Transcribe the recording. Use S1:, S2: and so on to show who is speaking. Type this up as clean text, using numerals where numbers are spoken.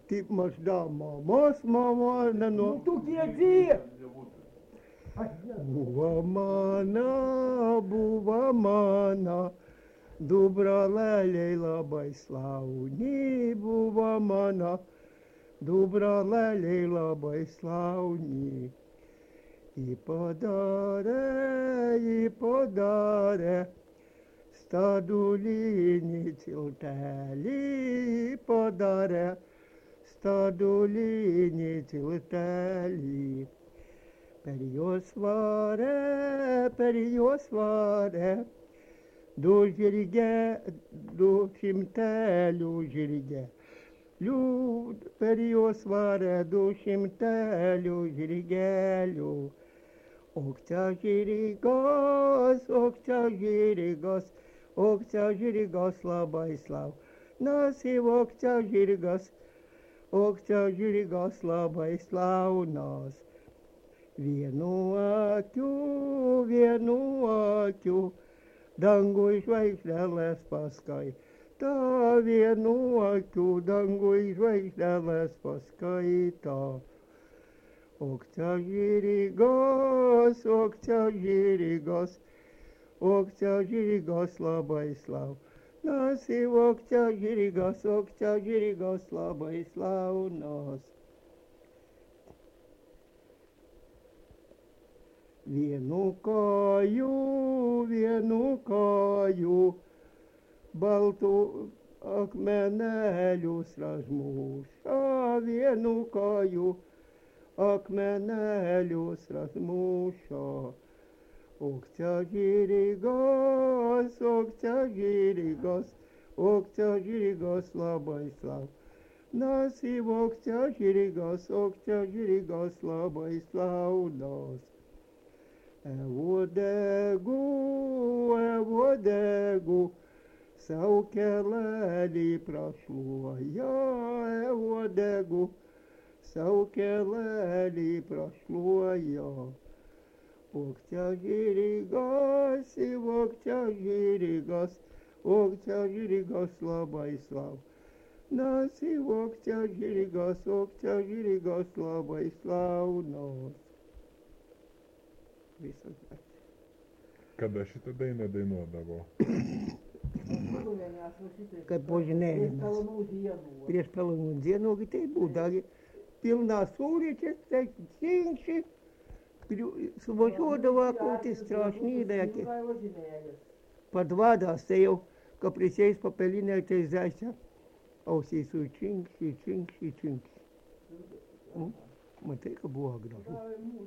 S1: Taip mažda mamos mama,
S2: Nu tu giedi.
S1: Buvo mana, dubraleliai labai slauni, buvo mana, dubraleliai labai slauni. Į padarė stadulinį tiltelį, padarė stadulinį tiltelį. Per juos varė, du šimtelių žirgelių, per juos varė 200 žirgelių. Ok čia žirgas labai slaunasi, ok čia žirgas labai slaunas. Vienu akiu, dangui žvaigždėlės paskaito, vienu akiu, dangui žvaigždėlės paskaito. Ok čia žirgas labai slaunasi, ok čia žirgas labai slaunas. Vienu kojų, baltų akmenėlius razmuša, vienu kojų, akmenėlius razmuša. Ok čia žirgas labai slaunasi, ok čia žirgas labai slaunas. Uodegų, sau kelelį prašluoja, uodegų, sau kelelį prašluoja. Ok čia žirgas labai slaunasi, ok čia žirgas labai slaunas. Visas ačiū.
S3: Kada šitą dainą dainuodavo?
S1: Kad po žinėjimas. Prieš Pelnų dienų, tai būdavo pilna sūryčia, tai cinkši, suvažiuodavo kokį strašnybę. Padvadas, tai jau, kai prisės papelinė, tai zaisa, ausiai su cinkši. Matai, kad buvo gražu.